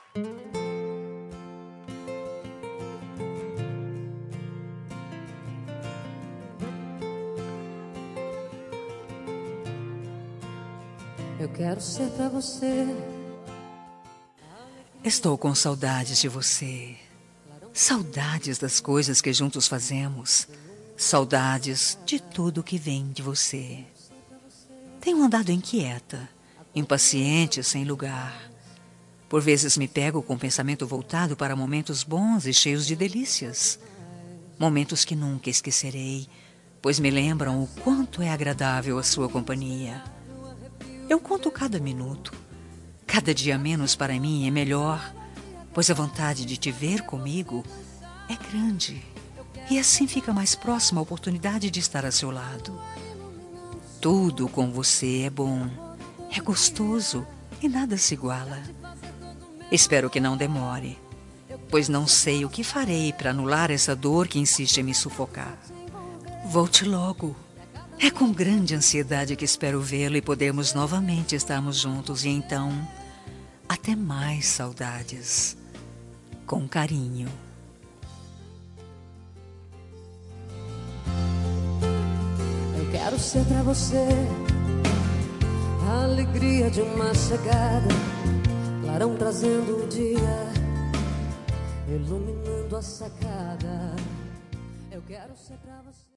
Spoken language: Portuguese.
Eu quero ser pra você. Estou com saudades de você. Saudades das coisas que juntos fazemos. Saudades de tudo que vem de você. Tenho andado inquieta, impaciente, sem lugar. Por vezes me pego com o pensamento voltado para momentos bons e cheios de delícias. Momentos que nunca esquecerei, pois me lembram o quanto é agradável a sua companhia. Eu conto cada minuto. Cada dia menos para mim é melhor, pois a vontade de te ver comigo é grande. E assim fica mais próxima a oportunidade de estar a seu lado. Tudo com você é bom, é gostoso e nada se iguala. Espero que não demore, pois não sei o que farei para anular essa dor que insiste em me sufocar. Volte logo. É com grande ansiedade que espero vê-lo e podermos novamente estarmos juntos. E então, até mais saudades. Com carinho. Eu quero ser pra você a alegria de uma chegada, clarão trazendo o dia, iluminando a sacada. Eu quero ser pra você.